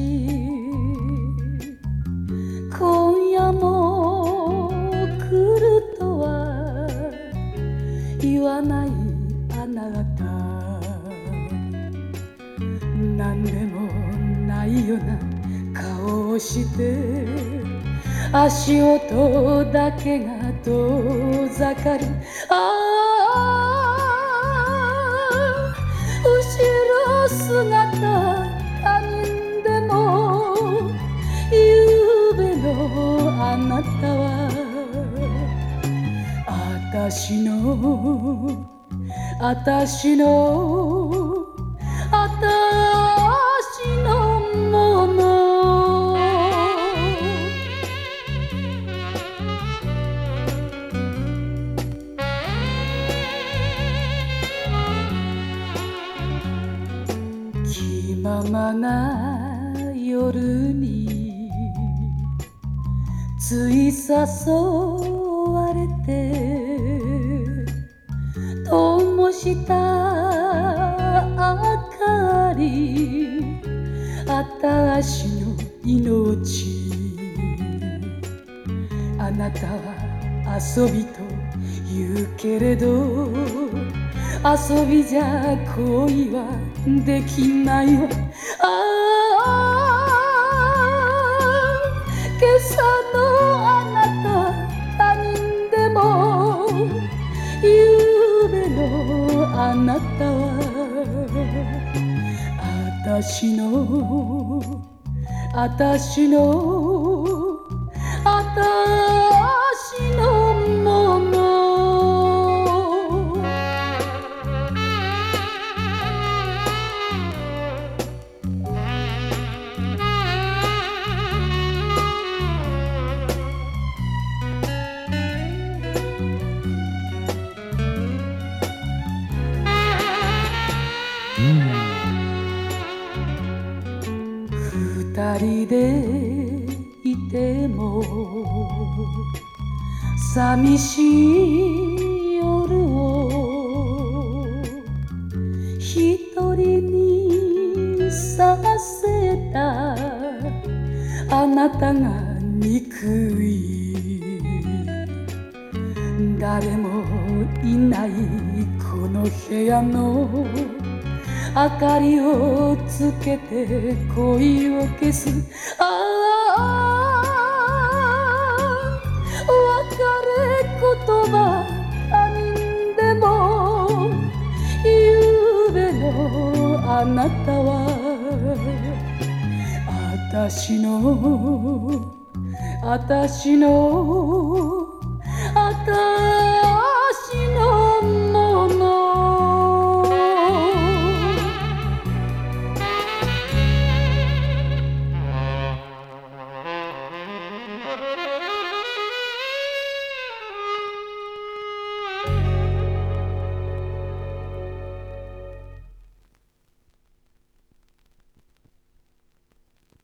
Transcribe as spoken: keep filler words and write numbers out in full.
今夜も来るとは言わないあなた、なんでもないような顔をして足音だけが遠ざかる。ああ後ろ姿他人でもゆうべのあなたはあたしのあたしのあたしのもの。気ままな夜につい誘われて灯した明かり、あたしの命。あなたは遊びと言うけれど遊びじゃ恋はできないわ。ああ今朝のあなた他人でもゆうべのあなたはあたしのあたしのあたしのもの。二人でいても寂しい夜を一人にさせたあなたが憎い。誰もいないこの部屋の明かりをつけて恋を消す。ああ別れ言葉他人でもゆうべのあなたはあたしのあたしのあたしのもの。